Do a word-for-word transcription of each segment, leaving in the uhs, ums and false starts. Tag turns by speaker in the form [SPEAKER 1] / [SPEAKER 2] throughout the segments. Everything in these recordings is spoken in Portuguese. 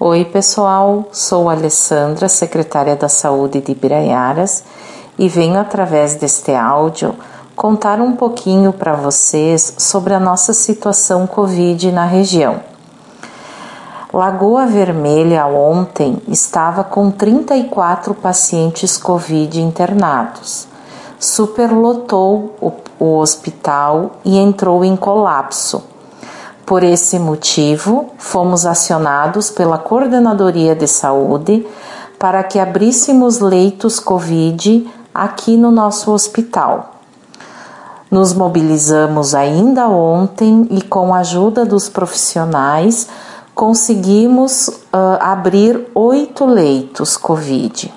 [SPEAKER 1] Oi pessoal, sou Alessandra, secretária da Saúde de Ibiraiaras e venho através deste áudio contar um pouquinho para vocês sobre a nossa situação Covid na região. Lagoa Vermelha ontem estava com trinta e quatro pacientes Covid internados. Superlotou o, o hospital e entrou em colapso. Por esse motivo, fomos acionados pela Coordenadoria de Saúde para que abríssemos leitos Covid aqui no nosso hospital. Nos mobilizamos ainda ontem e, com a ajuda dos profissionais, conseguimos uh, abrir oito leitos Covid.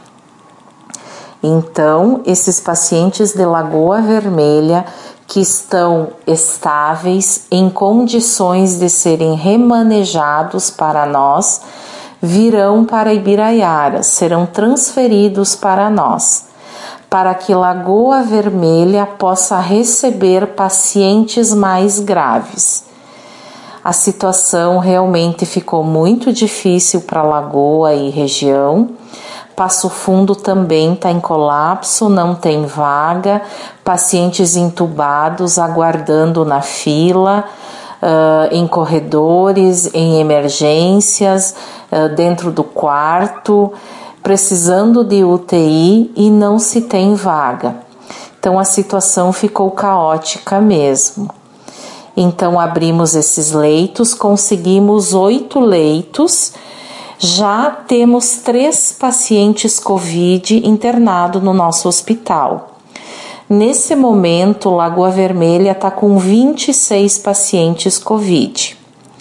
[SPEAKER 1] Então, esses pacientes de Lagoa Vermelha que estão estáveis, em condições de serem remanejados para nós, virão para Ibiraiaras, serão transferidos para nós, para que Lagoa Vermelha possa receber pacientes mais graves. A situação realmente ficou muito difícil para Lagoa e região. Passo Fundo também está em colapso, não tem vaga, pacientes entubados aguardando na fila, uh, em corredores, em emergências, uh, dentro do quarto, precisando de U T I e não se tem vaga. Então a situação ficou caótica mesmo. Então abrimos esses leitos, conseguimos oito leitos. Já temos três pacientes Covid internados no nosso hospital. Nesse momento, Lagoa Vermelha está com vinte e seis pacientes Covid.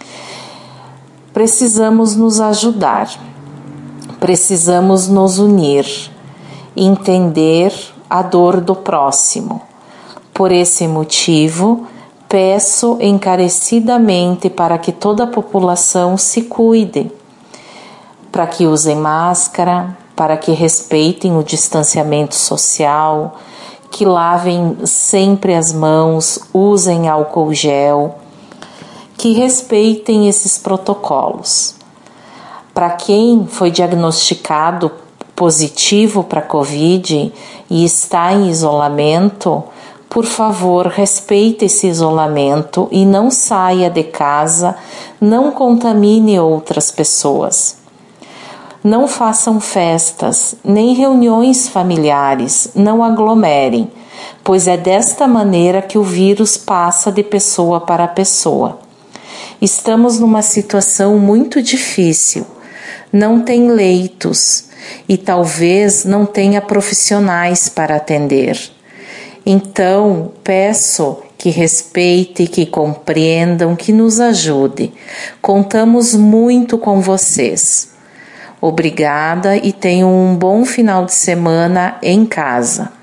[SPEAKER 1] Precisamos nos ajudar, precisamos nos unir, entender a dor do próximo. Por esse motivo, peço encarecidamente para que toda a população se cuide, para que usem máscara, para que respeitem o distanciamento social, que lavem sempre as mãos, usem álcool gel, que respeitem esses protocolos. Para quem foi diagnosticado positivo para Covid e está em isolamento, por favor, respeite esse isolamento e não saia de casa, não contamine outras pessoas. Não façam festas, nem reuniões familiares, não aglomerem, pois é desta maneira que o vírus passa de pessoa para pessoa. Estamos numa situação muito difícil, não tem leitos e talvez não tenha profissionais para atender. Então, peço que respeite, que compreendam, que nos ajude. Contamos muito com vocês. Obrigada e tenham um bom final de semana em casa.